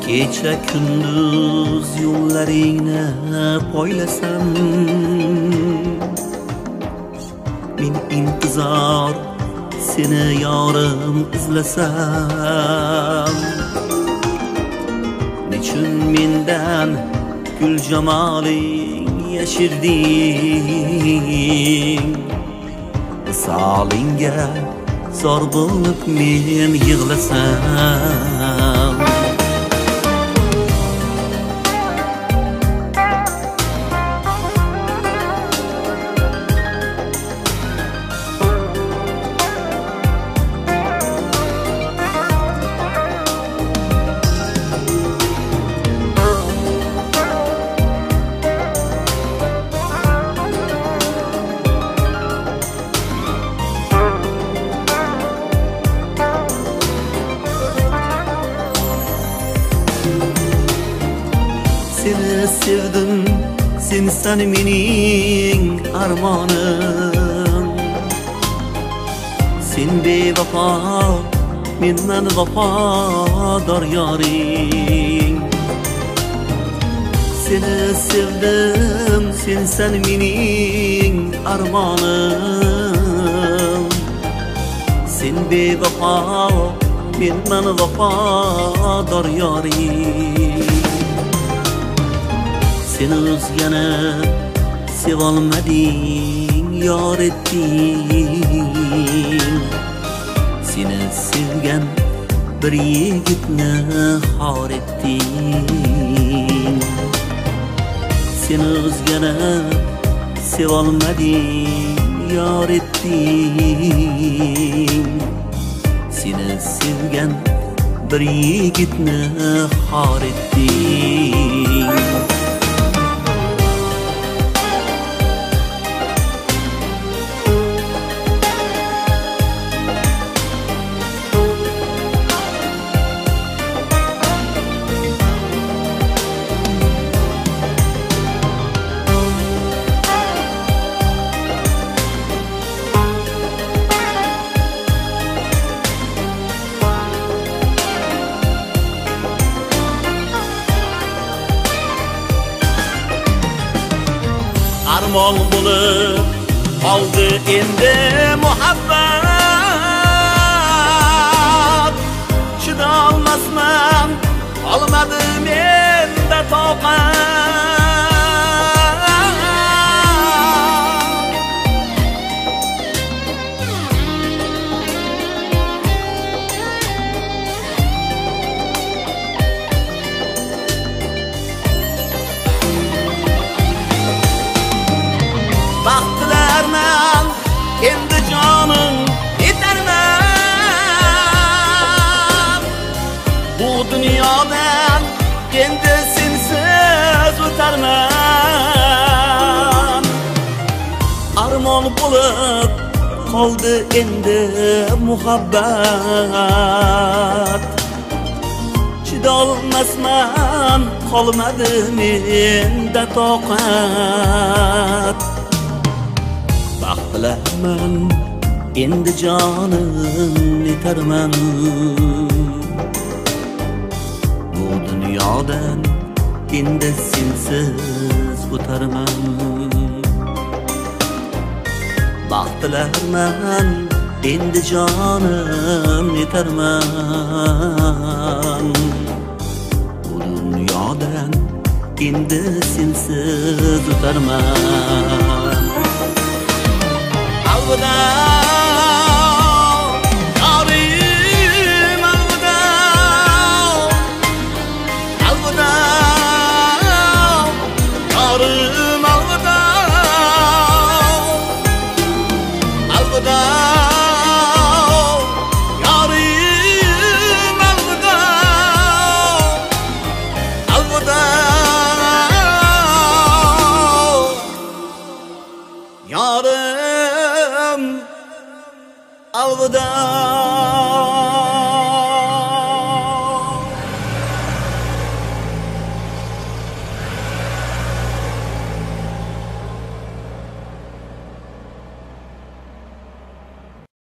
Kecha kunduz yo'llaringni poylasam, men intizor seni yorim izlasam, nechun mendan gul jamoling yashirding? Visolingga zor bo'lib men yig'lasam, seni sevdim, sensan mening armonim. Sen bevafo, menman vafodor yoring. Seni sevdim, sensan mening armonim. Sen bevafo, menman vafodor yoring. Sen o'zgani sevolmading, yor etding. Seni sevgan bir yigitni xor etding. Sen o'zgani sevolmading, yor etding. Seni sevgan bir yigitni xor etding. Armon bo'lib qoldi endi muhabbat, chidolmasman qolmadi menda toqat. Baxtlarman endi jonim yetarman, bu dunyodan endi sensiz o'tarman. Armon bo'lib qoldi endi muhabbat, chidolmasman qolmadi menda toqat. Baxtlarman endi jonim yetarman, bu dunyodan endi sensiz o'tarman. Baxtlarman endi jonim yetarman, bu dunyodan endi sensiz o'tarman. Alvida yorim, alvida, alvida yorim, alvida, alvida yorim, alvida, alvida yorim, alvida.